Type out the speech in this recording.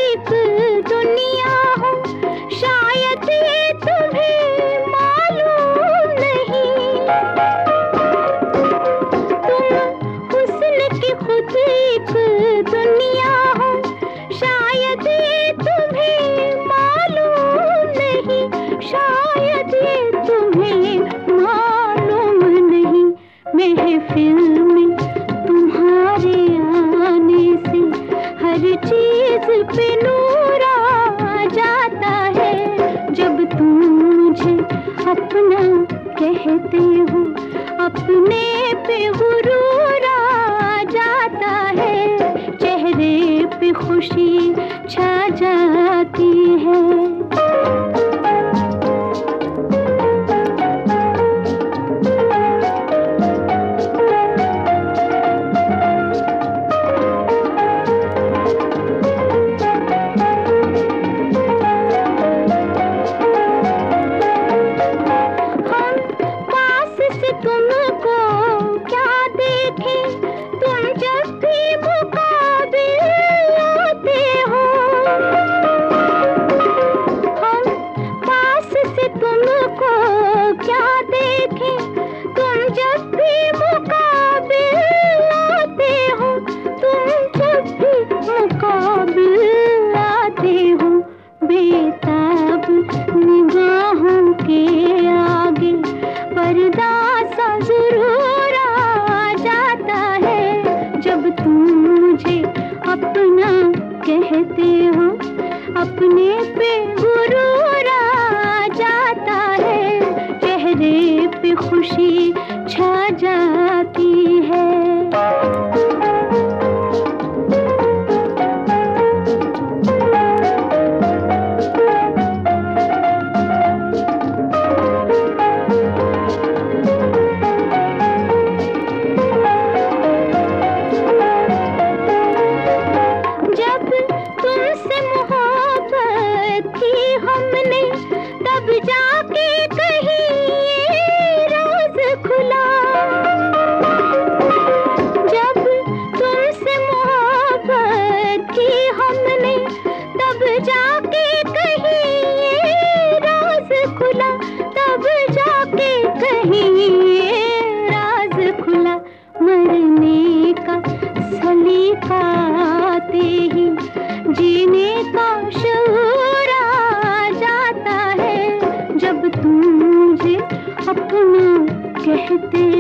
एक दुनिया हो, शायद ये तुम्हें मालूम नहीं। तुम हुस्न की खुद एक दुनिया हो, शायद ये तुम्हें मालूम नहीं, शायद ये तुम्हें मालूम नहीं। महफिल में तुम्हारे आने से हर चीज पे नूर आ जाता है। जब तुम मुझे अपना कहते हो, अपने पे गुरूर आ जाता है। चेहरे पे खुशी छा जाती है। तुमको क्या देखें, तुम जब भी मुकाबिल आते हो। हम पास से तुमको क्या देखें, तुम जब भी मुकाबिल आते हो, तुम जब भी मुकाबिल आते हो। बेताब निगाहों के आगे पर्दा सा जरूर आ जाता है। जब तुम मुझे अपना कहते हो, अपने पे गुरूर आ जाता है। चेहरे पे खुशी छा जाती है। तुमसे मोहब्बत की हमने, तब जाके कहीं ये राज खुला। जब तुमसे मोहब्बत की हमने, तब जाके कहीं ये राज खुला, तब जाके कहीं ये राज खुला। मरने का सलीका आते ही जीने का शऊर आ जाता है। जब तुम मुझे अपना कहते